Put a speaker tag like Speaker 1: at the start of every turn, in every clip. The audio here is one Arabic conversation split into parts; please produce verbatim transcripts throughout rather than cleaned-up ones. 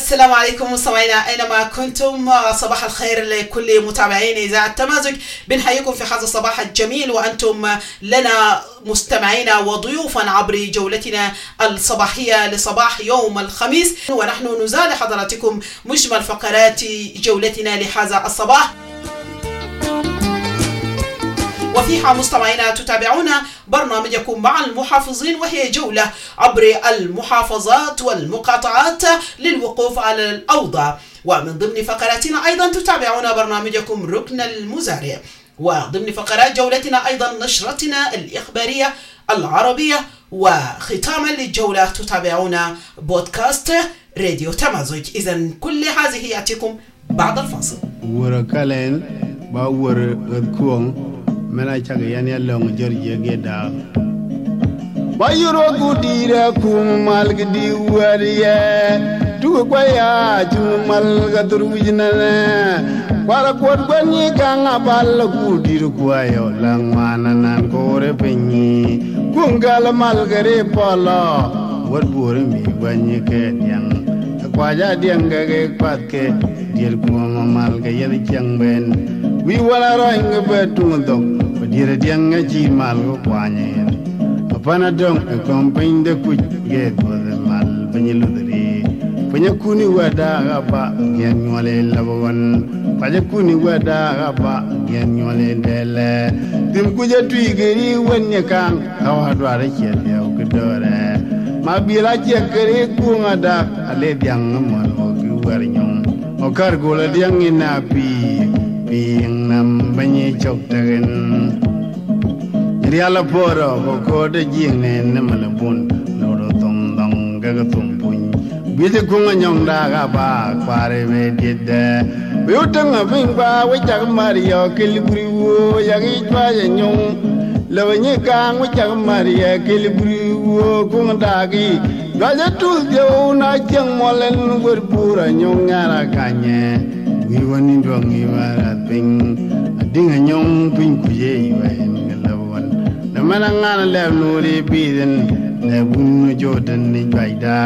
Speaker 1: السلام عليكم مستمعينا أينما كنتم، صباح الخير لكل متابعين إذاعة تمازج. بنحييكم في هذا الصباح الجميل وأنتم لنا مستمعين وضيوفا عبر جولتنا الصباحية لصباح يوم الخميس، ونحن نزال حضراتكم مجمل فقرات جولتنا لهذا الصباح. وفيها مستمعينا تتابعون برنامجكم مع المحافظين، وهي جولة عبر المحافظات والمقاطعات للوقوف على الأوضاع. ومن ضمن فقراتنا أيضا تتابعون برنامجكم ركن المزارع، وضمن فقرات جولتنا أيضا نشرتنا الإخبارية العربية، وختاما للجولة تتابعون بودكاست راديو تمازج. إذن كل هذه يأتيكم بعد الفاصل.
Speaker 2: وركالين باور غدكون mena chaga yani Allah mu jorje geda bayuro gudira kum malgdi wariye tu kwaya tu malga durwijna wala kod gwani kanga bal gudiru kwayo lang mananan kore penyi kungal malgare pala wad bore mi gwani ke yang kwaja dianga ge patke dir kuma malga yadi changben wi wala roing betung dok dire dianga ji mal ko kwanye apana dong e kompin de ku ge ko mal banyiludri panya kuni wada ba gen nyole labon panya kuni wada ba gen nyole dele dim kuje tuigeri wonye kan kawa dware che ya ko dore ma bila che kere ku ngada ale dianga mal o ku war nyom o kar gola dianga na pi ping nam banyi chok tagen riala poro ko de jingne ne malabun no do tom dong ga ga tum pun bide kunga nyong da ga ba kware me dide be utanga bing ba we chak mario kelibri wo ya gi twa ya nyong lawenye kang we chak mario kelibri wo kunga da gi ga ja tul je na chang molen gur pura nyong ngara kanye wi woni ndong ni wara ping adinga nyong ping kuye iwa mana ngana lev nuri biden le bunu jodan ni baida.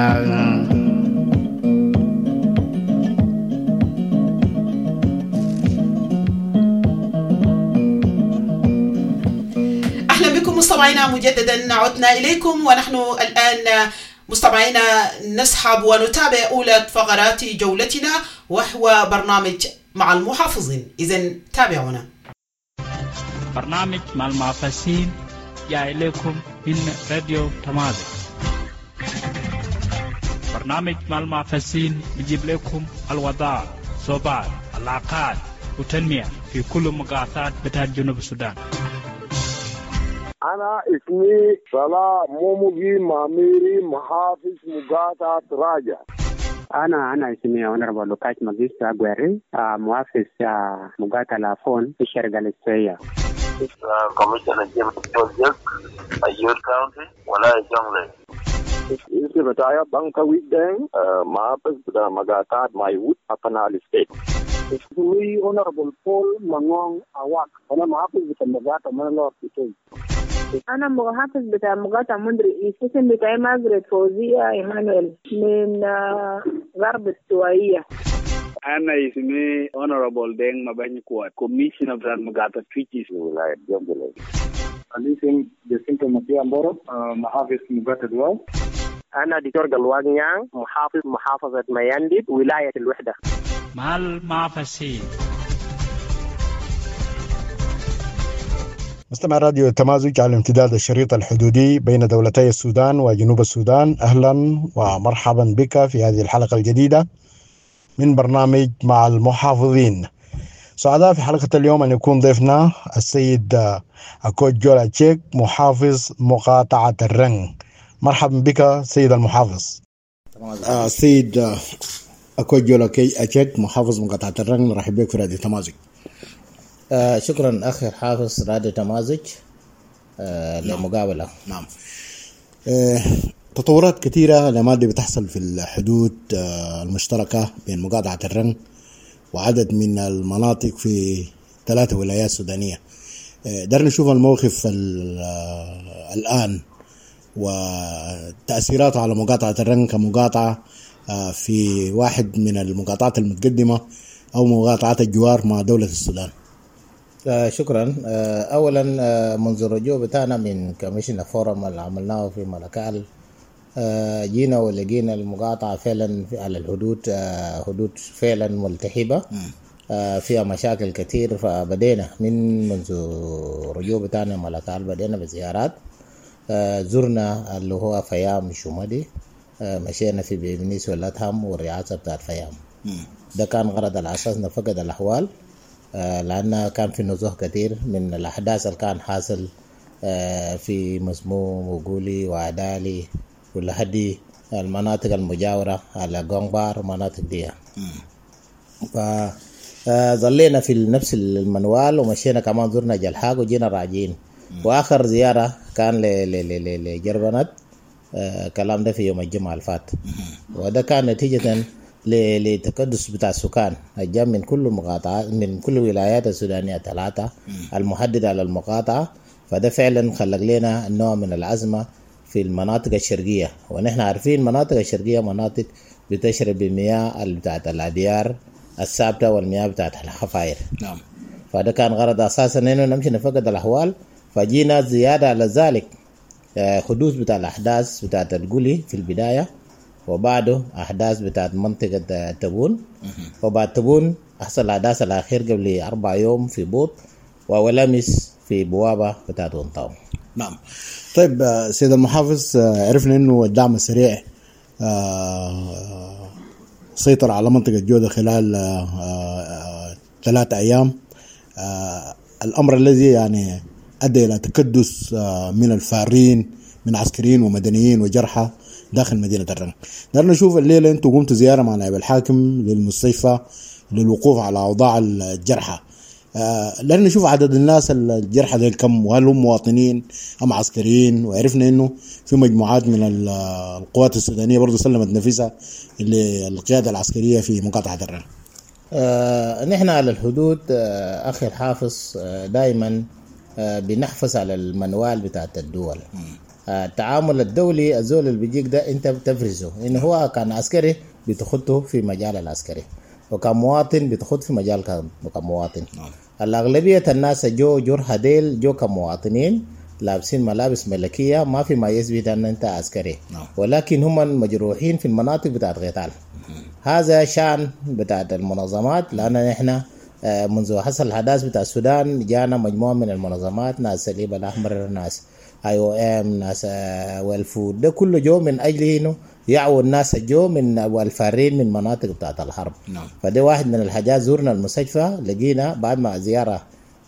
Speaker 1: اهلا بكم مستمعينا مجددا، عدنا اليكم ونحن الان مستمعينا نسحب ونتابع اولى فقرات جولتنا وهو برنامج مع المحافظين. اذن تابعونا.
Speaker 3: برنامج مع المحافظين يا إليكم من راديو تمازج. برنامج مع المحافظين بيجيب لكم الوضع، صوبات، العلاقات وتنمية في كل مقاطعات بتاع جنوب السودان.
Speaker 4: أنا اسمي صلاح موموغي ماميري محافظ مقاطعة راجع.
Speaker 5: أنا أنا اسمي أونربل لوكاش ماجيستا أغويري محافظ مقاطعة لافون في الشرق الأستراليا.
Speaker 6: Commissioner James George, Ayur County, Walai Jonglei.
Speaker 4: Isi betaya bangka wideng, maafis sudah magatat Maiwut Apanali State. Isi Honorable Paul Mangong Awak, ana maafis sudah magata Manalor itu.
Speaker 7: أنا محافظ بتاع مقاطعة مندري اسم بتاعي ماجريت فوزية إيمانويل من غرب السوائية.
Speaker 8: أنا اسمي Honorable Deng Mabany Kuat, Commissioner of Magata Twitches ولاية جنجلي.
Speaker 9: أنا اسمي جسنتو ماتيا مبورو، محافظ مقاطعة دواو.
Speaker 10: أنا دكتور قلوان يان، محافظ محافظة ميانديد ولاية الوحدة.
Speaker 3: مع المحافظين.
Speaker 11: مستمع راديو تمازج على امتداد الشريط الحدودي بين دولتي السودان وجنوب السودان. أهلا ومرحبا بك في هذه الحلقة الجديدة من برنامج مع المحافظين. سعداء في حلقة اليوم أن يكون ضيفنا السيد أكوج جولا تشيك، محافظ مقاطعة الرنج. مرحبا بك سيد المحافظ. آه سيد أكوج جولا تشيك، محافظ مقاطعة الرنج، نرحب بك في راديو تمازج.
Speaker 12: آه شكرا أخي حافظ راديو تمازج آه للمقابلة.
Speaker 11: نعم. آه تطورات كثيرة لمادة بتحصل في الحدود آه المشتركة بين مقاطعة الرنج وعدد من المناطق في ثلاثة ولايات سودانية. آه درنا نشوف الموقف آه الآن وتأثيراته على مقاطعة الرنج كمقاطعة في واحد من المقاطعات المتقدمة أو مقاطعات الجوار مع دولة السودان؟
Speaker 12: آه شكرا. آه أولا آه منذ الرجوع بتاعنا من كميشن فورم اللي عملناه في ملكال آه جينا ولقينا المقاطعة فعلا على الحدود آه حدود فعلا ملتهبة آه فيها مشاكل كتير. فبدينا من منذ الرجوع بتاعنا ملكال بدينا بزيارات. آه زرنا اللي هو فيام شمدي، آه مشينا في بنيس والأتهم والرئاسة بتاعت فيام. ده كان غرض الأساس نفقد الأحوال، آه لأن كان في نزوح كتير من الأحداث اللي كان حاصل آه في مسموم وقولي وعدالي ولحدي المناطق المجاورة على غونغبار مناطق دي. فظلينا في نفس المنوال ومشينا كمان زرنا جلحاق وجينا راجعين. وآخر زيارة كان لجربنت، آه كلام ده في يوم الجمعة الفات. وده كان نتيجة لتقدس بتاع السكان الجام من كل مقاطعة من كل ولايات السودانية ثلاثة المحددة على المقاطعة. فده فعلا خلق لنا نوع من الأزمة في المناطق الشرقية، ونحن عارفين المناطق الشرقية مناطق بتشرب بمياه بتاعت الأديار الثابتة والمياه بتاعت الحفاير. نعم. فده كان غرض أساسا إنه نمشي نفقد الأحوال. فجينا زيادة على ذلك حدوث بتاع الأحداث بتاعت القولي في البداية، وبعده أحداث بتاعت منطقة تبون، وبعد تبون أحصل الأحداث الأخير قبل أربع يوم في بوط وولمس في بوابة بتاعت ونطاو.
Speaker 11: نعم. طيب سيد المحافظ، عرفنا إنه الدعم السريع سيطر على منطقة جودة خلال ثلاثة أيام، الأمر الذي يعني أدى إلى تكدس من الفارين من عسكريين ومدنيين وجرحى داخل مدينة الرنك. دارنا نشوف الليلة أنتوا قمتوا زيارة مع نائب الحاكم للمستشفى للوقوف على أوضاع الجرحى. آه لأن نشوف عدد الناس الجرحى ذي كم، وهل هم مواطنين أم عسكريين؟ وعرفنا إنه في مجموعات من القوات السودانية برضو سلمت نفسها للقيادة العسكرية في مقاطعة الرنك.
Speaker 12: آه نحن على الحدود آه أخي الحافظ آه دائما آه بنحفظ على المنوال بتاعت الدول. آه التعامل الدولي الزول اللي بيجيك ده أنت بتفرزه إنه هو كان عسكري بتخطه في مجال العسكري، وكمواطن بتخط في مجال كمواطن. الأغلبية الناس جو جرحى ديل جو كمواطنين لابسين ملابس ملكية، ما في ما يثبت أن أنت عسكري، ولكن هم مجروحين في المناطق بتاعت القتال. هذا شأن بتاعت المنظمات، لأن نحن منذ حصل الحدث بتاع السودان جانا مجموعة من المنظمات، ناس الصليب الأحمر، ناس اي او ام، ناس والفود، ده كله جو من أجل إنه يعو الناس جو من والفارين من مناطق بتاعت الحرب. نعم. فده واحد من الحاجات. زورنا المستشفى لقينا بعد ما زيارة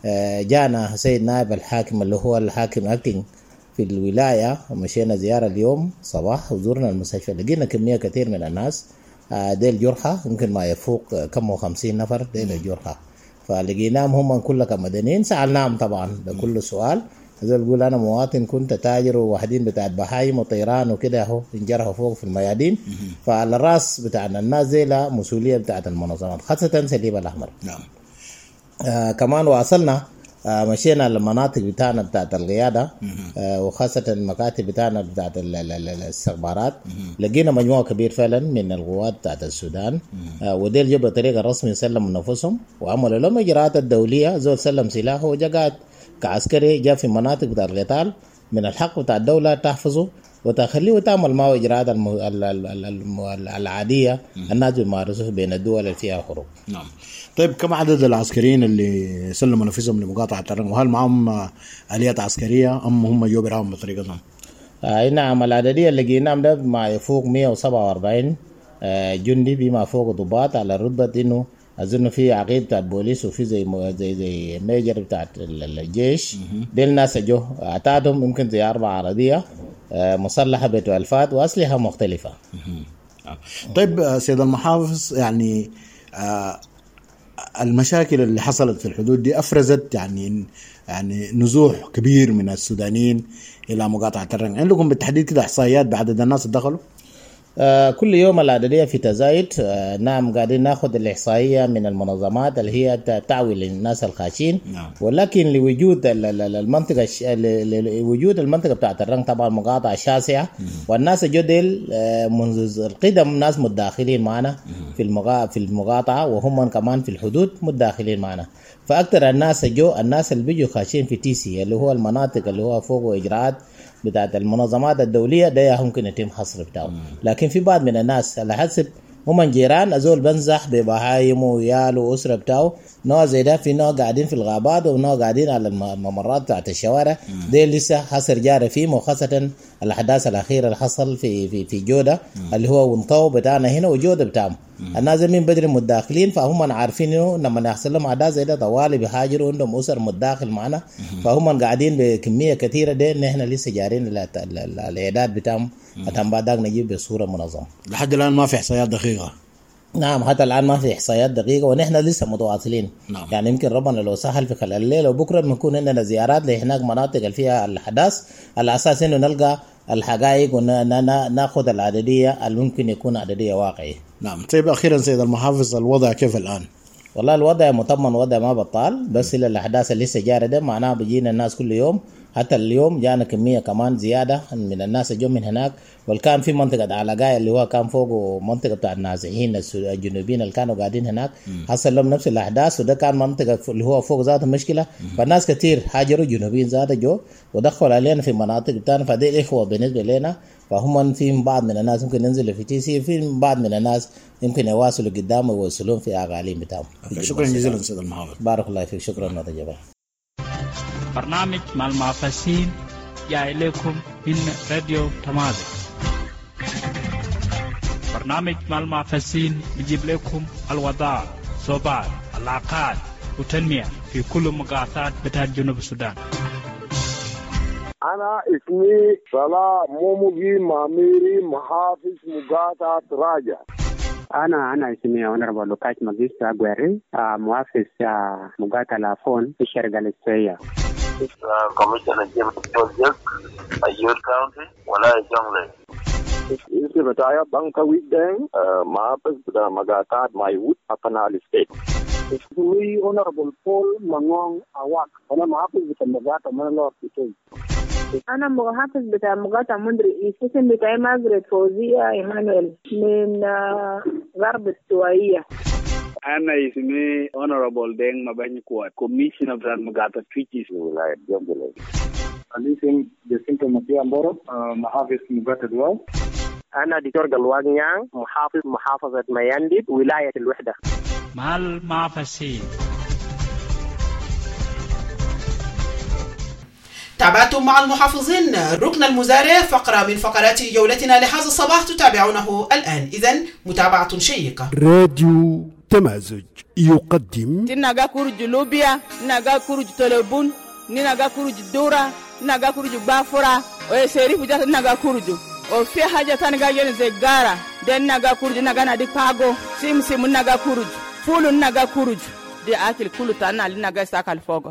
Speaker 12: جانا سيد نائب الحاكم اللي هو الحاكم أكتنج في الولاية، ومشينا زيارة اليوم صباح وزورنا المستشفى لقينا كمية كثير من الناس ديل جرحى، يمكن ما يفوق كم وخمسين نفر ديل جرحى. فلقيناهم هم كلهم كمدنيين، سألناهم طبعا بكل سؤال. هذا يقول أنا مواطن كنت تاجر وواحدين بتاعت بهايم وطيران وكده اهو انجرحوا فوق في الميادين. فعلى الراس بتاعنا الناس زي لا مسؤولية بتاعت المنظمات خاصة سليب الأحمر. نعم. آه كمان واصلنا آه مشينا المناطق بتاعنا بتاعت القيادة، آه وخاصة المكاتب بتاعنا بتاعت الاستخبارات. لقينا مجموعة كبير فعلا من القوات بتاعت السودان، آه وديل جب بطريقة رسمي سلموا نفسهم وعملوا لهم إجراءات الدولية. زول سلم سلاحه وجاء كعسكري جاء في مناطق بتاع القتال، من الحق بتاع الدولة تحفظه وتخليه وتعمل معه إجراءات العادية الناس بيمارسوها بين الدول اللي فيها حروب.
Speaker 11: نعم. طيب كم عدد العسكريين اللي سلموا نفسهم لمقاطعة الرنك، وهل معهم آليات عسكرية أم هم جو براهم بطريقتهم؟
Speaker 12: آه نعم. العددية اللي لقيناهم ده ما يفوق مية وسبعة وأربعين آه جندي بما فوق ضباط على رتبة إنه أظن في عقيد بتاعت بوليس وفي زي زي زي ميجر بتاعت الجيش. دي الناس جو أعتادهم يمكن زي أربعة عربية مسلحة بتوالفات وأسلحة مختلفة.
Speaker 11: طيب سيد المحافظ، يعني المشاكل اللي حصلت في الحدود دي أفرزت يعني يعني نزوح كبير من السودانيين إلى مقاطعة الرنك. عندكم بالتحديد كده إحصائيات بعدد الناس اللي دخلوا؟
Speaker 12: آه كل يوم العددية في تزايد. آه نعم قاعدين ناخذ الإحصائية من المنظمات اللي هي تعوي للناس الخاشين. نعم. ولكن لوجود المنطقة لوجود المنطقة بتاعت الرنك طبعا مقاطعة شاسعة، والناس جدل آه منذ القدم ناس متداخلين معنا في المقا في المقاطعة، وهم كمان في الحدود متداخلين معنا. فأكثر الناس جو الناس اللي بيجوا خاشين في تي سي اللي هو المناطق اللي هو فوق إجراءات بتاعت المنظمات الدولية ده ممكن يتم حصر بتاعه. لكن في بعض من الناس على حسب هم جيران أزول بنزح ببهايمه وياله وأسرة بتاعه، نوع زي ده في نوع قاعدين في الغابات ونوع قاعدين على الممرات بتاعت الشوارع. ده لسه حصر جاري فيه، وخاصة الأحداث الأخيرة اللي حصل في في في جودة اللي هو ونطو بتاعنا هنا وجودة بتاعهم. الناس من بدري متداخلين، فهم عارفين إنه لما يحصل لهم أحداث زي ده طوالي بيهاجروا، عندهم أسر متداخل معنا، فهم قاعدين بكمية كثيرة. ده إن إحنا لسه جارين الإعداد بتاعهم عشان بعد ذاك نجيب بصورة منظمة.
Speaker 11: لحد الآن ما في إحصائيات دقيقة.
Speaker 12: نعم، حتى الآن ما في إحصائيات دقيقة، ونحن لسه متواصلين. نعم. يعني يمكن ربنا لو سهل في خلال الليل وبكرة بنكون عندنا زيارات لهناك مناطق اللي فيها الأحداث، على أساس إنه نلقى الحقائق وناخذ العددية اللي ممكن يكون عددية واقعية.
Speaker 11: نعم. طيب أخيرا سيد المحافظ، الوضع كيف الآن؟
Speaker 12: والله الوضع مطمن، وضع ما بطال، بس إلى الأحداث اللي لسه جارة ده معناه بيجينا الناس كل يوم. حتى اليوم جانا كمية كمان زيادة من الناس اللي جو من هناك، والكان في منطقة علاقاية اللي هو كان فوق منطقة بتاع النازحين الجنوبيين اللي كانوا قاعدين هناك، حصل لهم نفس الأحداث، وده كان منطقة اللي هو فوق ذات المشكلة. فالناس كتير هاجروا جنوبيين ذات جو ودخلوا علينا في مناطق بتاعنا، فدي الإخوة بالنسبة لنا. فهم في بعض من الناس ممكن ينزلوا في تي سي، في بعض من الناس يمكن يواصلوا قدام ويوصلون في أقاليم بتاعهم.
Speaker 11: شكرا جزيلا سيد المحافظ.
Speaker 12: بارك الله فيك. شكرا نادي جبل.
Speaker 3: برنامج مع المعفسين جاي لكم من راديو تمازق. برنامج مع المعفسين بيجيب لكم الوضع، صوبات، العلاقات وتنمية في كل مقاطعات بتاع جنوب السودان.
Speaker 4: أنا اسمي صلاح موموجي ماميري، محافظ مقاطعة راجع.
Speaker 5: أنا أنا اسمي أونربل لوكاش ماجيستا أغويري، محافظ مقاطعة لافون في الشرق الإسرائيلي.
Speaker 6: Commissioner Jim Joseph, Ayur County, Walai Jonglei.
Speaker 4: Isi betaya bangka wideng, maafis pada magatat Maiwut Apanali State. Isui Honorable Paul Mangong Awak, karena maafis pada magata Manalor itu.
Speaker 7: أنا محافظ بتاع مقاطعة مندري اسم بتاعي ماجريت فوزية إيمانويل من غرب السوائية.
Speaker 8: أنا اسمي Honorable Deng Mabany Kuat, Commissioner of Magata Twitches Wilayah Jonglei.
Speaker 9: الاسم جسنتو مسيا مبورو، محافظ مقاطعة دواو.
Speaker 10: أنا دكتور قلوان نيان، محافظ محافظة ميانديد ولاية الوحدة.
Speaker 3: مع المعفسين.
Speaker 1: تابعتم مع المحافظين ركن المزارع، فقرة من فقرات جولتنا لهذا الصباح تتابعونه الآن. إذن متابعة شيقة.
Speaker 13: راديو تمازج يقدم
Speaker 14: تناغا كورج لوبيا، ناغا كورج تلبون، ناغا كورج دورا، ناغا كورج بافورا، ويسيري فجأة ناغا كورج. وفي حاجة تانغا ينزغارا، دين ناغا كورج ناغا نادي باغو، سيم سيم ناغا كورج، فول ناغا كورج. دي أكل كل تانا لناغا ساكال فوغو.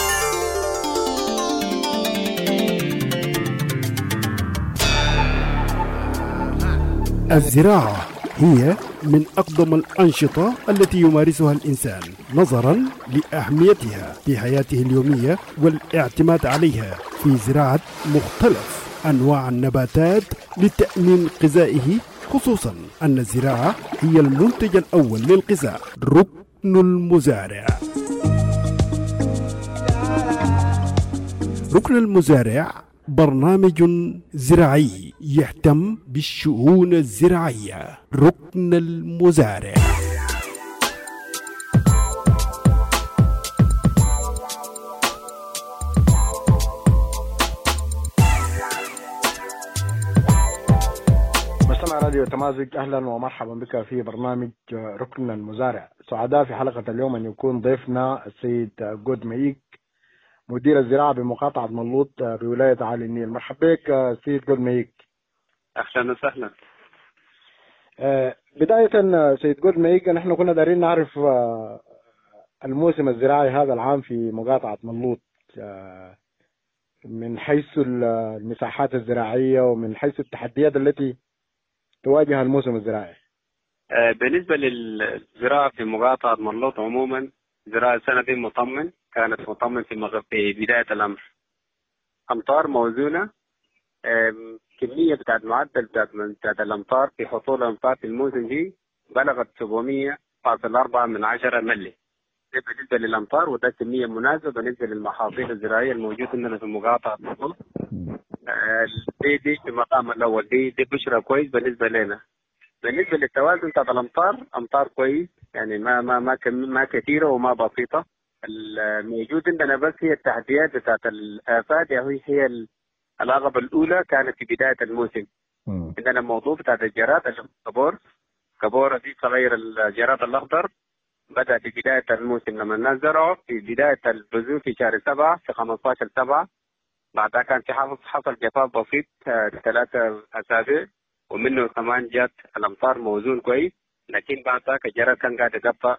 Speaker 13: الزراعة هي من أقدم الأنشطة التي يمارسها الإنسان نظرا لأهميتها في حياته اليومية والاعتماد عليها في زراعة مختلف أنواع النباتات لتأمين غذائه، خصوصا أن الزراعة هي المنتج الأول للغذاء. ركن المزارع. ركن المزارع برنامج زراعي يهتم بالشؤون الزراعية. ركن المزارع.
Speaker 11: مستمع راديو تمازج، أهلا ومرحبا بك في برنامج ركن المزارع. سعداء في حلقة اليوم أن يكون ضيفنا السيد جود ميك، مدير الزراعة بمقاطعة ملوط بولاية عالي النيل. مرحبا بك سيد جود ميك.
Speaker 15: أهلا وسهلا.
Speaker 11: آه بداية سيد جود ميك، نحن كنا دارين نعرف آه الموسم الزراعي هذا العام في مقاطعة ملوط آه من حيث المساحات الزراعية ومن حيث التحديات التي
Speaker 16: تواجه الموسم الزراعي؟
Speaker 15: بالنسبة للزراعة في مقاطعة مرلوط عموما زراعة السنة دي مطمن، كانت مطمن في مغ... في بداية الأمر. أمطار موزونة، كمية بتاعت معدل بتاعت, بتاعت الأمطار في حصول الأمطار في الموسم دي بلغت سبعمية فاصلة أربعة من عشرة ملي. ده بالنسبة للأمطار، وده كمية مناسبة بالنسبة للمحاصيل الزراعية الموجودة عندنا في مقاطعة مرلوط. دي دي في المقام الأول، دي دي بشرة كويس بالنسبة لنا. بالنسبة للتوازن بتاعت الأمطار، أمطار كويس يعني ما ما ما ما كثيرة وما بسيطة. الموجود عندنا بس هي التحديات بتاعت الآفات، يعني هي العقبة الأولى كانت في بداية الموسم. م. عندنا موضوع بتاعت الجراد الكبور، كبورة دي صغير الجراد الأخضر، بدأ في بداية الموسم لما الناس زرعوا في بداية البذور في شهر سبعة في خمسة عشر سبعة. بعدها كان في حصل جفاف بسيط ثلاثة أسابيع، ومنه كمان جات الأمطار موزون كويس. لكن بعد ذاك الجراد كان قاعد يقطع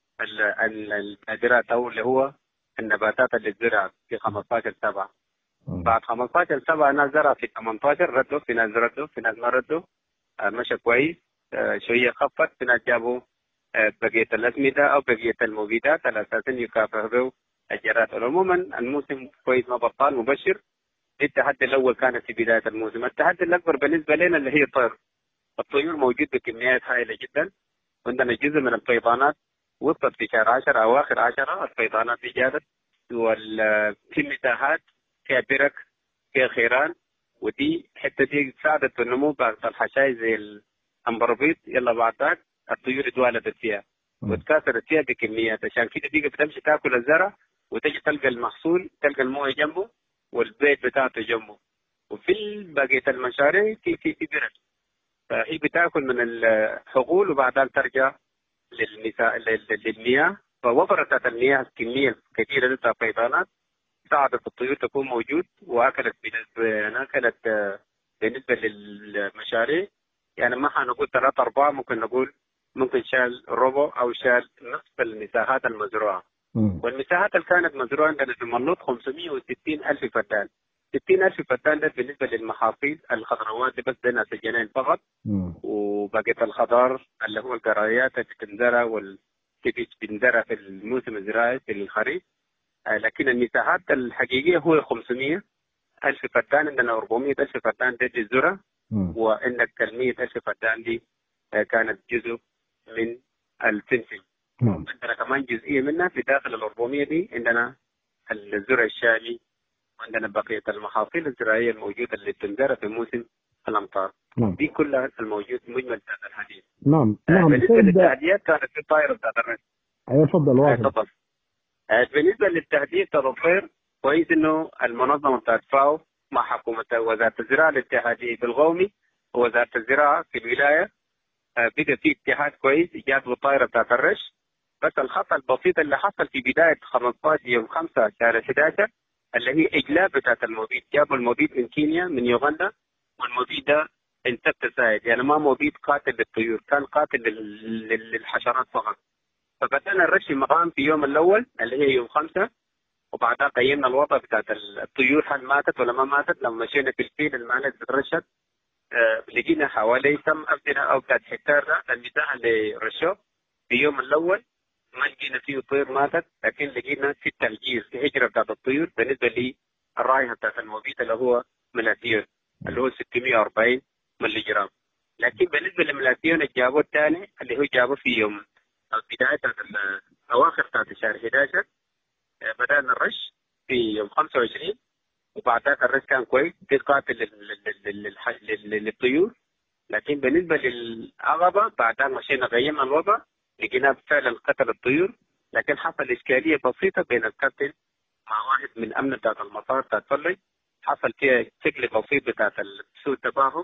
Speaker 15: الأجرات أو اللي هو النباتات اللي زرعت في خمسة عشر سبعة. بعد خمسة عشر سبعة ناس زرع في ثمانية عشر، ردوا في ناس ردوا في ناس ما ردوا، مشى كويس شوية، خفت في ناس جابوا بقية الأسمدة أو بقية المبيدات على أساس يكافئوا الجراد. عموما الموسم كويس ما بطال مبشر. التحدي الأول كانت في بداية الموسم. التحدي الأكبر بالنسبة لنا اللي هي الطير. الطيور موجود بكميات هائلة جدا، عندنا جزء من الفيضانات وصلت في شهر عشرة أواخر عشرة الفيضانات دي جادت، وفي مساحات فيها برك فيها خيران، ودي حتة دي ساعدت في النمو بعد الحشائش زي الأمبربيط. يلا بعد ذاك الطيور اتولدت فيها وتكاثرت فيها بكميات، عشان كده دي بتمشي تاكل الزرع وتجي تلقى المحصول، تلقى المويه جنبه والبيت بتاعته جنبه. وفي بقية المشاريع في في في برك، فهي بتاكل من الحقول وبعدها ترجع للمسا... للمياه. فوفرت المياه الكمية الكثيرة من الفيضانات ساعدت الطيور تكون موجود، واكلت بالنسبة اكلت بالنسبة للمشاريع يعني ما حنقول ثلاثة أربعة، ممكن نقول ممكن شال ربع أو شال نصف المساحات المزروعة. م. والمساحات اللي كانت مزروعة عندنا في مرلوط خمسمية وستين ألف فدان. ستين ألف فدان ده بالنسبة للمحاصيل الخضروات بس بين الجنين فقط. م. وبقية الخضار اللي هو القرايات اللي بتنزرع والكبش بتنزرع في الموسم الزراعي في الخريف. آه لكن المساحات الحقيقية هو خمسمية ألف فدان، عندنا أربعمية ألف فدان دي للذرة، وعندك مية ألف فدان دي آه كانت جزء من السمسم. عندنا كمان جزئية منها في داخل الأربعمية دي عندنا الزرع الشامي، وعندنا بقية المحاصيل الزراعية الموجودة اللي بتنزرع في موسم الأمطار. نعم. دي كلها الموجود مجمل بتاعت الحديث.
Speaker 16: نعم نعم.
Speaker 15: بالنسبة للتحديات كانت في الطائرة بتاعت الرش.
Speaker 16: أيوة تفضل واحد.
Speaker 15: تفضل. بالنسبة للتحديد بتاع الطير، كويس إنه المنظمة بتاعت فاو مع حكومة وزارة الزراعة الاتحادية في القومي ووزارة الزراعة في الولاية بقى في اتحاد كويس إيجاد الطائرة بتاعت الرش. بس الخطأ البسيط اللي حصل في بداية خمسة عشر يوم خمسة شهر أحد عشر اللي هي إجلاب بتاعت المبيد. جابوا المبيد من كينيا من يوغندا، والمبيد ده انسكتسايد يعني ما مبيد قاتل للطيور، كان قاتل للحشرات فقط. فبدأنا الرش مقام في يوم الأول اللي هي يوم خمسة، وبعدها قيمنا الوضع بتاعت الطيور هل ماتت ولا ما ماتت. لما مشينا في الفيل المعنى بترشت آه لقينا حوالي كم أبدنا أو بتاعت هكتار ده المساحة اللي رشوه في يوم الأول ما لقينا فيه طير ماتت، لكن لقينا في التهجير في هجرة بتاعت الطيور بالنسبة للرائحة بتاعت المبيد اللي هو ملاتيون اللي هو ستمية وأربعين ملي جرام. لكن بالنسبة للملاتيون الجابو الثاني اللي هو جابه في يوم بداية أواخر بتاعت شهر أحد عشر بدأنا الرش في يوم خمسة وعشرين، وبعد ذاك الرش كان كويس في قاتل للطيور. لكن بالنسبة للعقبة بعد ذاك مشينا غيرنا الوضع لقينا فعلا قتل الطيور، لكن حصل إشكالية بسيطة بين الكابتن مع واحد من أمن بتاعت المطار بتاعت فلي، حصل فيها شكل بسيط بتاعت سوء التفاهم.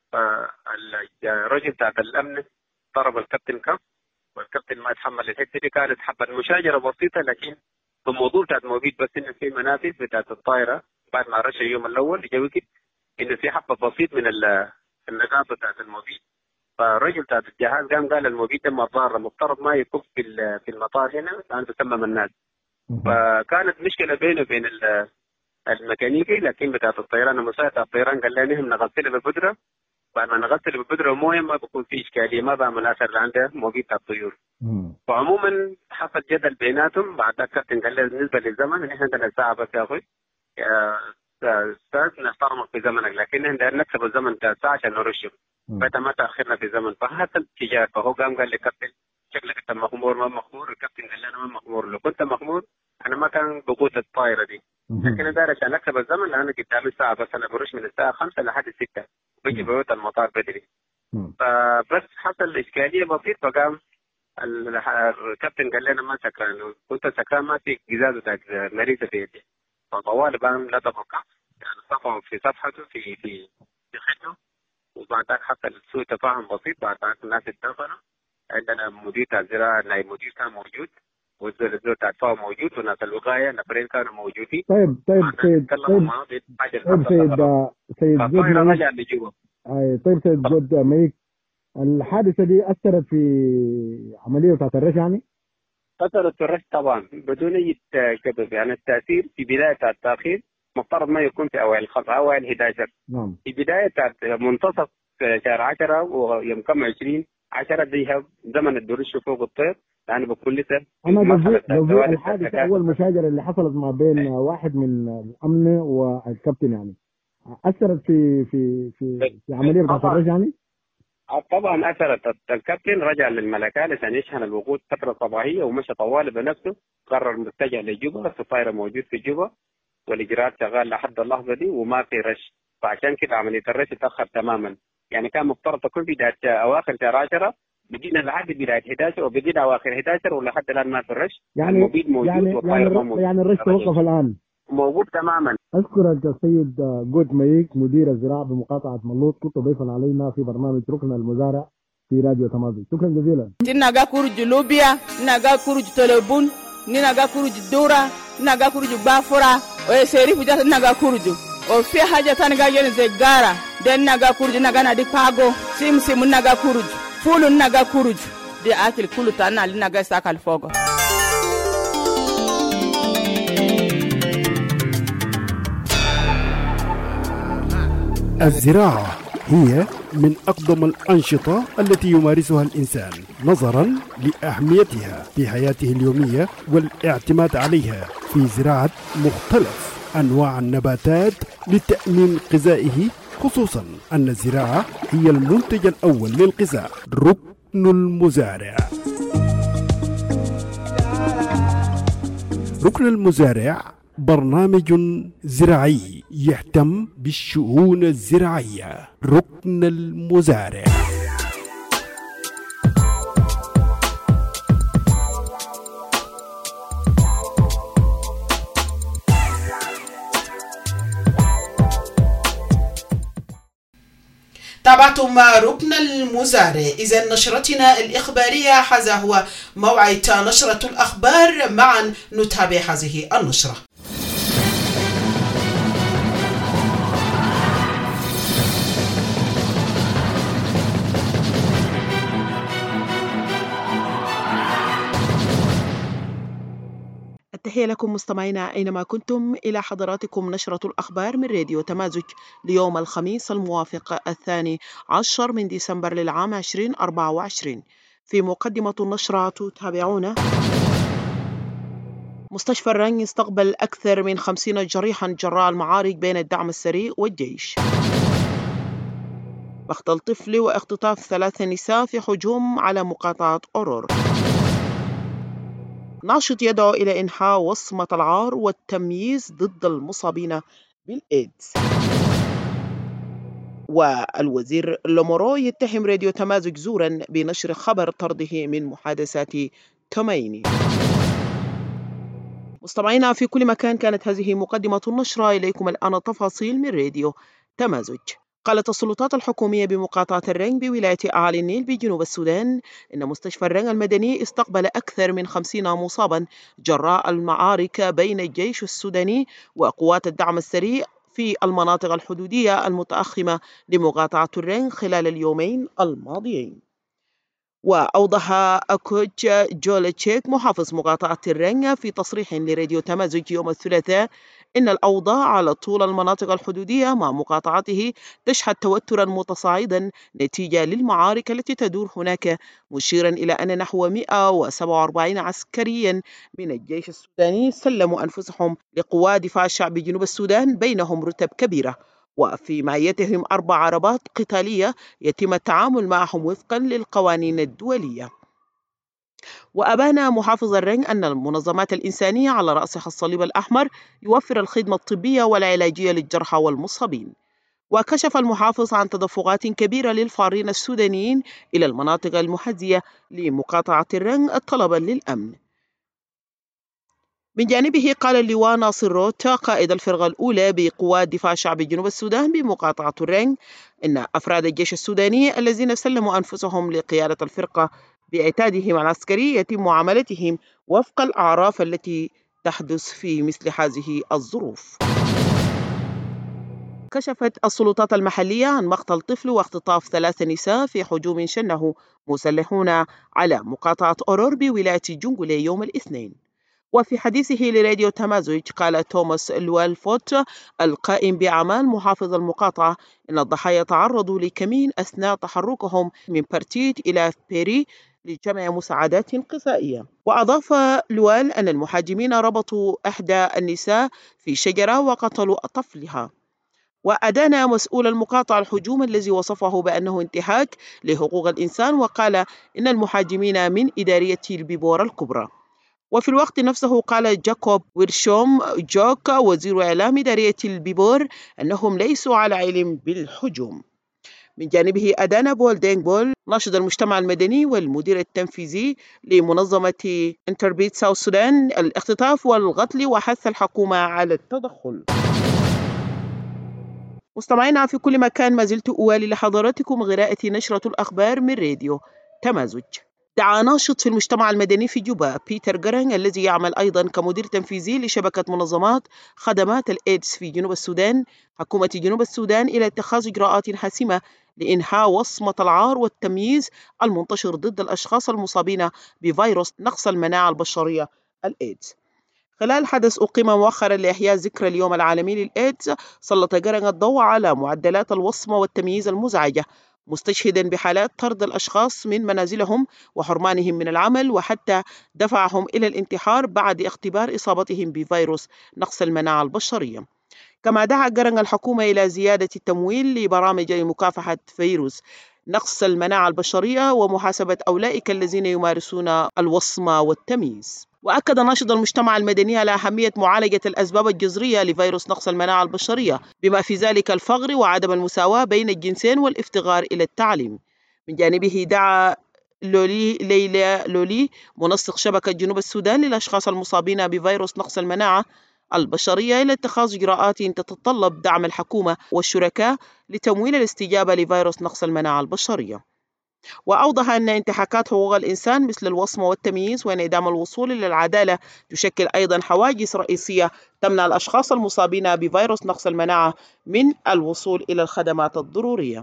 Speaker 15: فالرجل بتاعت الأمن ضرب الكابتن كف، والكابتن ما يتحمل الحته دي. كانت حبه مشاجره بسيطه، لكن الموضوع بتاعت المبيد بس انه في منافذ بتاعت الطائره بعد ما رش اليوم الاول جوكت انه في حبه بسيط من النقاط بتاعت المبيد. فالرجل بتاعت الجهاز قام قال المبيد ده ضار مفترض ما يكب في في المطار هنا لان تسمم الناس. فكانت مشكله بينه وبين الميكانيكي، لكن بتاعت الطيران المساعد بتاع الطيران قال لنا نغسلها بالبودره. بعد ما نغسل ببودرة ومويه ما بكون في إشكالية، ما بعمل أثر عنده موجود الطيور. فعموما حصل جدل بيناتهم. بعد الكابتن قال لي بالنسبة للزمن إحنا عندنا ساعة بس يا أخوي يا أستاذ نحترمك في زمنك، لكن إحنا نكسب الزمن بتاع الساعة عشان نرشه. فأنت ما تأخرنا في الزمن. فحصل تجار. فهو قام قال لي كابتن شكلك أنت مخمور ما مخمور. الكابتن قال لي أنا ما مخمور. لو كنت مخمور أنا ما كان بقود الطائرة دي. لكن أنا داير عشان أكسب الزمن لأن قدامي ساعة بس، أنا برش من الساعة خمسة لحد ستة بيجي بيوت المطار بدري. فبس حصل إشكالية بسيط. فقام الكابتن قال لنا ما سكران. كنت سكران ما في جزازة بتاعت مريضة في يدي. فطوال بقى لا تفكر يعني صفحه في صفحته في في في خده. وبعدك حصل سوء تفاهم بسيط. بعدك الناس اتفقوا. عندنا مدير الزراعة نائب مدير كان موجود، والزول الزول تدفعه موجود، وناس الوقاية نفرين كانوا موجودين.
Speaker 16: طيب طيب سيد طيب طيب سيد سيد جود ميك. طيب سيد جود ميك، الحادثة دي أثرت في عملية بتاعت الرش يعني؟
Speaker 15: أثرت في الرش طبعا بدون أي سبب. يعني التأثير في بداية التأخير مفترض ما يكون في أوائل الخط أوائل أحد عشر. نعم. في بداية منتصف شهر عشرة ويوم كم عشرين عشرة ديها زمن الدرش فوق الطير، لأنه بكل لسه.
Speaker 16: أنا قصدي الحادثة أول مشاجرة اللي حصلت ما بين أي. واحد من الأمن والكابتن يعني أثرت في في في, في عملية بتاعت الرش يعني؟
Speaker 15: طبعا أثرت. الكابتن رجع للملكة عشان يشحن الوقود فترة صباحية ومشى طوال بنفسه. قرر متجه لجوبا. السفارة موجود في جوبا والإجراءات شغال لحد اللحظة دي وما في رش. فعشان كده عملية الرش تأخر تماما. يعني كان مفترض تكون بداية أواخر شهر عشرة، بدينا لحد بداية أحد عشر وبدينا أواخر أحد عشر ولحد الآن ما في الرش.
Speaker 16: يعني
Speaker 15: المبيد موجود
Speaker 16: يعني
Speaker 15: والطائر
Speaker 16: يعني,
Speaker 15: موجود.
Speaker 16: يعني الرش توقف الآن
Speaker 15: موجود تماما.
Speaker 16: أشكرك السيد جود ميك مدير الزراعة بمقاطعة ملوط، كنت ضيفا علينا في برنامج ركن المزارع في راديو تمازج. شكرا جزيلا.
Speaker 14: نجا كورج لوبيا، نجا كورج تلبون، نجا كورج دورا، نجا كورج بافورا، ويسيري فجأة نجا كورج. وفي حاجة تانية جاية زجارة، دين نجا كورج نجا نادي باغو، سيم سيم نجا كورج، فول نجا كورج. دي أكل كله تانا لنجا ساكال فوق.
Speaker 13: الزراعة هي من أقدم الأنشطة التي يمارسها الإنسان نظرا لأهميتها في حياته اليومية والاعتماد عليها في زراعة مختلف أنواع النباتات لتأمين غذائه، خصوصا أن الزراعة هي المنتج الأول للغذاء. ركن المزارع. ركن المزارع برنامج زراعي يهتم بالشؤون الزراعية. ركن المزارع.
Speaker 1: تابعتم ركن المزارع. إذا نشرتنا الإخبارية هذا هو موعد نشرة الأخبار. معا نتابع هذه النشرة. التحية لكم مستمعينا أينما كنتم. إلى حضراتكم نشرة الأخبار من راديو تمازج ليوم الخميس الموافق الثاني عشر من ديسمبر للعام عشرين أربعة وعشرين. في مقدمة النشرة تتابعون: مستشفى الرنج استقبل أكثر من خمسين جريحا جراء المعارك بين الدعم السريع والجيش. مقتل طفل واختطاف ثلاث نساء في هجوم على مقاطعة أورور. ناشط يدعو إلى إنحاء وصمة العار والتمييز ضد المصابين بالإيدز. والوزير لومورو يتهم راديو تمازج زورا بنشر خبر طرده من محادثات كوميني. مستمعينا في كل مكان، كانت هذه مقدمة النشرة. إليكم الآن تفاصيل من راديو تمازج. قالت السلطات الحكومية بمقاطعة الرنج بولاية أعالي النيل بجنوب السودان إن مستشفى الرنج المدني استقبل أكثر من خمسين مصابا جراء المعارك بين الجيش السوداني وقوات الدعم السريع في المناطق الحدودية المتأخمة لمقاطعة الرنج خلال اليومين الماضيين. وأوضح أكوتش جولتشيك محافظ مقاطعة الرنج في تصريح لراديو تمازج يوم الثلاثاء إن الأوضاع على طول المناطق الحدودية مع مقاطعته تشهد توترا متصاعدا نتيجة للمعارك التي تدور هناك، مشيرا إلى أن نحو مئة وسبعة وأربعين عسكريا من الجيش السوداني سلموا أنفسهم لقوات دفاع الشعب جنوب السودان، بينهم رتب كبيرة، وفي معيتهم أربع عربات قتالية يتم التعامل معهم وفقا للقوانين الدولية. وأبان محافظ الرنج أن المنظمات الإنسانية على رأسها الصليب الأحمر يوفر الخدمة الطبية والعلاجية للجرحى والمصابين. وكشف المحافظ عن تدفقات كبيرة للفارين السودانيين إلى المناطق المحاذية لمقاطعة الرنج طلبا للأمن. من جانبه قال اللواء ناصر روتا قائد الفرقة الأولى بقوات دفاع شعب جنوب السودان بمقاطعة الرنج إن أفراد الجيش السوداني الذين سلموا أنفسهم لقيادة الفرقة باعتادهم العسكري يتم معاملتهم وفق الأعراف التي تحدث في مثل هذه الظروف. كشفت السلطات المحلية عن مقتل طفل واختطاف ثلاث نساء في هجوم شنه مسلحون على مقاطعة أورور بولاية جنجولي يوم الاثنين. وفي حديثه لراديو تمازج قال توماس لوالفوت القائم بأعمال محافظ المقاطعة إن الضحايا تعرضوا لكمين أثناء تحركهم من بارتيت إلى بيري لجمع مساعدات غذائية. وأضاف لوال أن المهاجمين ربطوا إحدى النساء في شجرة وقتلوا طفلها. وأدان مسؤول المقاطعة الهجوم الذي وصفه بأنه انتهاك لحقوق الإنسان، وقال إن المهاجمين من إدارية البيبور الكبرى. وفي الوقت نفسه قال جاكوب ويرشوم جوك وزير إعلام إدارية البيبور أنهم ليسوا على علم بالهجوم. من جانبه أدان بول دينغ بول ناشط المجتمع المدني والمدير التنفيذي لمنظمة انتربيت ساوث السودان الاختطاف والقتل، وحث الحكومة على التدخل. مستمعينا في كل مكان، ما زلت أوالي لحضراتكم قراءة نشرة الأخبار من راديو تمازج. دعا ناشط في المجتمع المدني في جوبا بيتر جرينغ الذي يعمل أيضا كمدير تنفيذي لشبكة منظمات خدمات الإيدز في جنوب السودان حكومة جنوب السودان إلى اتخاذ إجراءات حاسمة لإنهاء وصمة العار والتمييز المنتشر ضد الأشخاص المصابين بفيروس نقص المناعة البشرية الإيدز. خلال حدث أقيم مؤخرا لإحياء ذكرى اليوم العالمي للإيدز، سلط جرينغ الضوء على معدلات الوصمة والتمييز المزعجة، مستشهدا بحالات طرد الأشخاص من منازلهم وحرمانهم من العمل وحتى دفعهم إلى الانتحار بعد اختبار إصابتهم بفيروس نقص المناعة البشرية. كما دعا جرينغ الحكومة إلى زيادة التمويل لبرامج لمكافحة فيروس نقص المناعة البشرية ومحاسبة أولئك الذين يمارسون الوصمة والتمييز. وأكد ناشط المجتمع المدني على أهمية معالجة الأسباب الجذرية لفيروس نقص المناعة البشرية، بما في ذلك الفقر وعدم المساواة بين الجنسين والافتقار إلى التعليم. من جانبه دعا لولي ليلى لولي منسق شبكة جنوب السودان للأشخاص المصابين بفيروس نقص المناعة البشرية إلى اتخاذ إجراءات تتطلب دعم الحكومة والشركاء لتمويل الاستجابة لفيروس نقص المناعة البشرية. وأوضح أن انتهاكات حقوق الإنسان مثل الوصمة والتمييز وانعدام الوصول إلى العدالة تشكل أيضا حواجز رئيسية تمنع الأشخاص المصابين بفيروس نقص المناعة من الوصول إلى الخدمات الضرورية.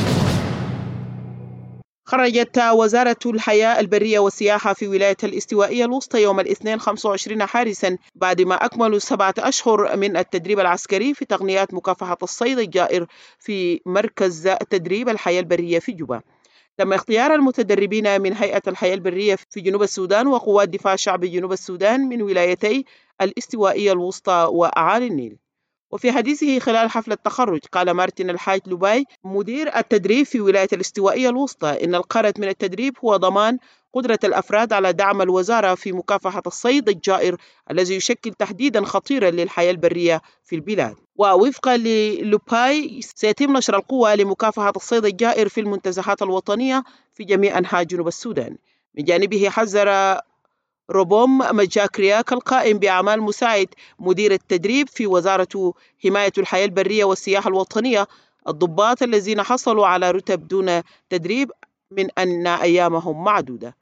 Speaker 1: خرجت وزارة الحياة البرية والسياحة في ولاية الاستوائية الوسطى يوم الاثنين خمسة وعشرين حارسا بعد ما أكملوا سبعة أشهر من التدريب العسكري في تقنيات مكافحة الصيد الجائر في مركز تدريب الحياة البرية في جوبا. تم اختيار المتدربين من هيئة الحياة البرية في جنوب السودان وقوات دفاع شعب جنوب السودان من ولايتي الاستوائية الوسطى وأعالي النيل. وفي حديثه خلال حفل التخرج قال مارتن الحاج لوباي مدير التدريب في ولاية الاستوائية الوسطى إن الغرض من التدريب هو ضمان قدرة الأفراد على دعم الوزارة في مكافحة الصيد الجائر الذي يشكل تهديدا خطيرا للحياة البرية في البلاد. ووفقا للوباي سيتم نشر القوة لمكافحة الصيد الجائر في المنتزهات الوطنية في جميع أنحاء جنوب السودان. من جانبه حذر روبوم مجاكرياك القائم بأعمال مساعد مدير التدريب في وزارة حماية الحياة البرية والسياحة الوطنية الضباط الذين حصلوا على رتب دون تدريب من أن أيامهم معدودة.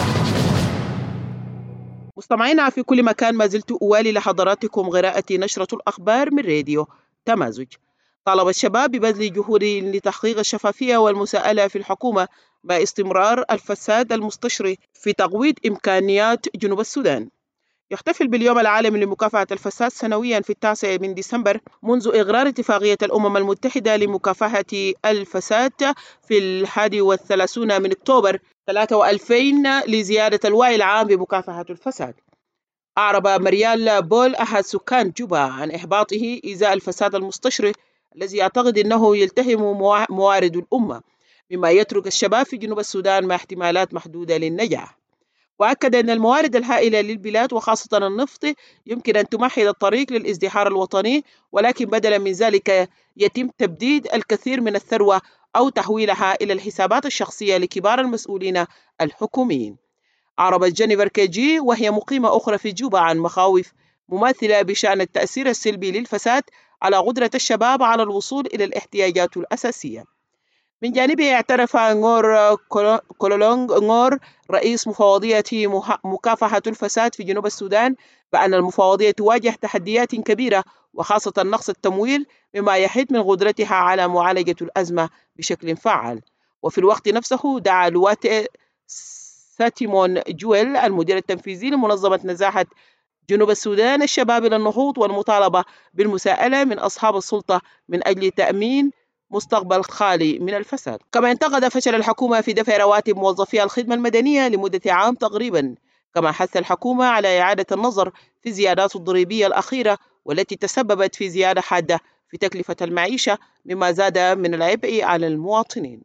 Speaker 1: مستمعينا في كل مكان، ما زلت أوالي لحضراتكم قراءة نشرة الأخبار من راديو تمازج. طالب الشباب ببذل جهود لتحقيق الشفافية والمساءلة في الحكومة مع استمرار الفساد المستشري في تقويض إمكانيات جنوب السودان. يحتفل باليوم العالمي لمكافحة الفساد سنويا في التاسع من ديسمبر منذ إقرار اتفاقية الأمم المتحدة لمكافحة الفساد في الحادي والثلاثون من أكتوبر ثلاثة وألفين لزيادة الوعي العام بمكافحة الفساد. أعرب مريال بول أحد سكان جوبا عن إحباطه إزاء الفساد المستشري الذي يعتقد أنه يلتهم موارد الأمة، مما يترك الشباب في جنوب السودان مع احتمالات محدودة للنجاح. وأكد أن الموارد الهائلة للبلاد وخاصة النفط يمكن أن تمهد الطريق للازدهار الوطني، ولكن بدلا من ذلك يتم تبديد الكثير من الثروة أو تحويلها إلى الحسابات الشخصية لكبار المسؤولين الحكوميين. أعربت جينيفر كيجي وهي مقيمة أخرى في جوبا عن مخاوف مماثلة بشأن التأثير السلبي للفساد على قدرة الشباب على الوصول إلى الاحتياجات الأساسية. من جانبه اعترف نغور كولولونغ نغور رئيس مفوضية مكافحة الفساد في جنوب السودان بأن المفوضية تواجه تحديات كبيرة وخاصة نقص التمويل، مما يحد من قدرتها على معالجة الأزمة بشكل فعال. وفي الوقت نفسه دعا لوات ساتيمون جويل المدير التنفيذي لمنظمة نزاهة جنوب السودان الشباب إلى النهوض والمطالبة بالمساءلة من أصحاب السلطة من أجل تأمين مستقبل خالي من الفساد. كما انتقد فشل الحكومة في دفع رواتب موظفي الخدمة المدنية لمدة عام تقريبا، كما حث الحكومة على إعادة النظر في الزيادات الضريبية الأخيرة والتي تسببت في زيادة حادة في تكلفة المعيشة، مما زاد من العبء على المواطنين.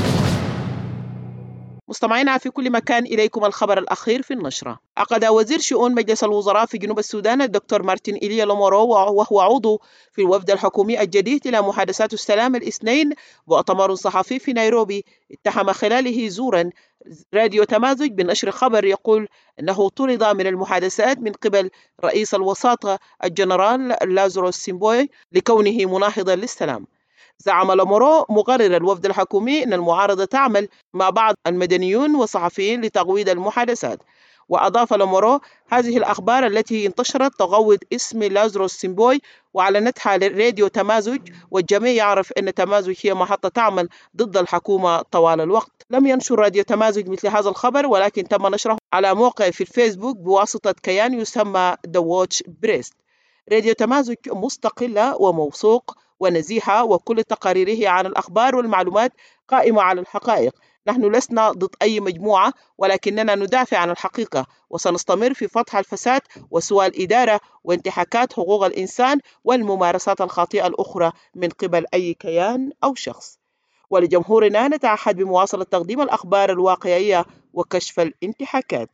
Speaker 1: مستمعينا في كل مكان، إليكم الخبر الأخير في النشرة. عقد وزير شؤون مجلس الوزراء في جنوب السودان الدكتور مارتن إيليا لومورو وهو عضو في الوفد الحكومي الجديد إلى محادثات السلام الاثنين مؤتمر صحفي في نيروبي اتهم خلاله زورا راديو تمازج بنشر خبر يقول أنه طرد من المحادثات من قبل رئيس الوساطة الجنرال لازاروس سيمبوي لكونه مناهضا للسلام. زعم لومورو مقرر الوفد الحكومي أن المعارضة تعمل مع بعض المدنيون والصحفيين لتقويض المحادثات. وأضاف لومورو هذه الأخبار التي انتشرت تغوض اسم لازاروس سيمبوي وأعلنتها لراديو تمازج، والجميع يعرف أن تمازج هي محطة تعمل ضد الحكومة طوال الوقت. لم ينشر راديو تمازج مثل هذا الخبر، ولكن تم نشره على موقع في الفيسبوك بواسطة كيان يسمى The Watch Brest. راديو تمازج مستقلة وموثوق ونزيهة، وكل تقاريره عن الأخبار والمعلومات قائمة على الحقائق. نحن لسنا ضد أي مجموعة، ولكننا ندافع عن الحقيقة، وسنستمر في فتح الفساد وسوء الإدارة وانتهاكات حقوق الإنسان والممارسات الخاطئة الأخرى من قبل أي كيان أو شخص. ولجمهورنا نتعهد بمواصلة تقديم الأخبار الواقعية وكشف الانتهاكات.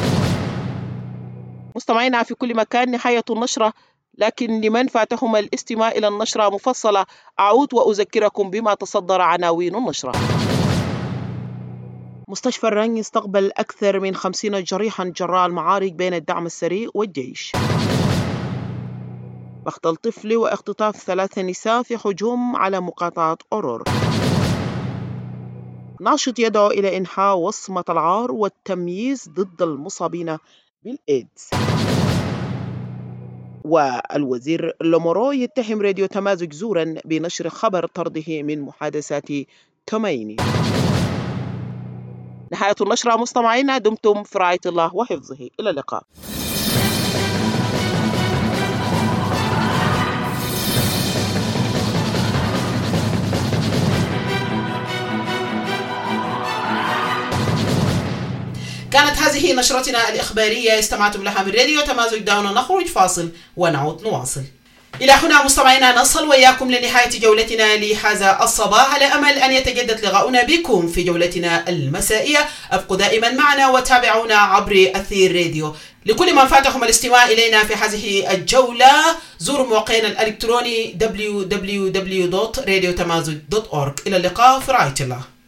Speaker 1: مستمعينا في كل مكان، نهاية النشرة، لكن لمن فاتهم الاستماع إلى النشرة مفصلة أعود وأذكركم بما تصدر عناوين النشرة. مستشفى الرنج استقبل أكثر من خمسين جريحا جراء المعارك بين الدعم السريع والجيش. مقتل طفل واختطاف ثلاث نساء في هجوم على مقاطعة أورور. ناشط يدعو إلى إنهاء وصمة العار والتمييز ضد المصابين بالإيدز. والوزير لومورو يتهم راديو تمازج زورا بنشر خبر طرده من محادثات توميني. نهاية النشرة مستمعينا، دمتم في رعاية الله وحفظه، إلى اللقاء. كانت هذه نشرتنا الإخبارية استمعتم لها من راديو تمازج. دعونا نخرج فاصل ونعود نواصل. إلى هنا مستمعينا نصل وإياكم لنهاية جولتنا لهذا الصباح، على أمل أن يتجدد لقاؤنا بكم في جولتنا المسائية. أبقوا دائما معنا وتابعونا عبر أثير راديو. لكل من فاتهم الاستماع إلينا في هذه الجولة زوروا موقعنا الإلكتروني دبليو دبليو دبليو دوت راديو تمازج دوت أورج. إلى اللقاء في رعاية الله.